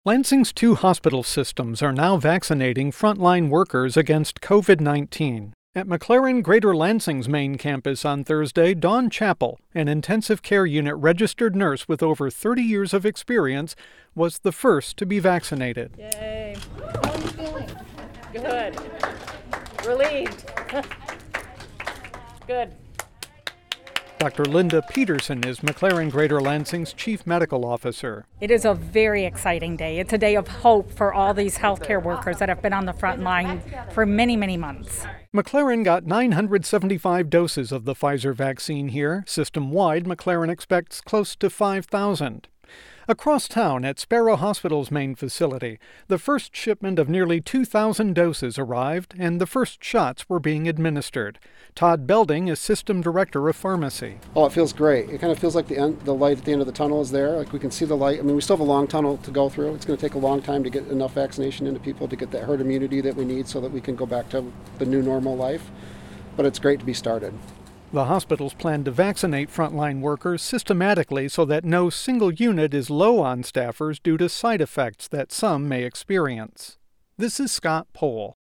Lansing's 2 hospital systems are now vaccinating frontline workers against COVID-19. At McLaren Greater Lansing's main campus on Thursday, Dawn Chappell, an intensive care unit registered nurse with over 30 years of experience, was the first to be vaccinated. Yay. How are you feeling? Good. Relieved. Good. Dr. Linda Peterson is McLaren Greater Lansing's chief medical officer. It is a very exciting day. It's a day of hope for all these healthcare workers that have been on the front line for many, many months. McLaren got 975 doses of the Pfizer vaccine here. System-wide, McLaren expects close to 5,000. Across town at Sparrow Hospital's main facility, the first shipment of nearly 2,000 doses arrived and the first shots were being administered. Todd Belding is System Director of Pharmacy. Oh, it feels great. It kind of feels like the light at the end of the tunnel is there. Like we can see the light. I mean, we still have a long tunnel to go through. It's going to take a long time to get enough vaccination into people to get that herd immunity that we need so that we can go back to the new normal life. But it's great to be started. The hospitals plan to vaccinate frontline workers systematically so that no single unit is low on staffers due to side effects that some may experience. This is Scott Pohl.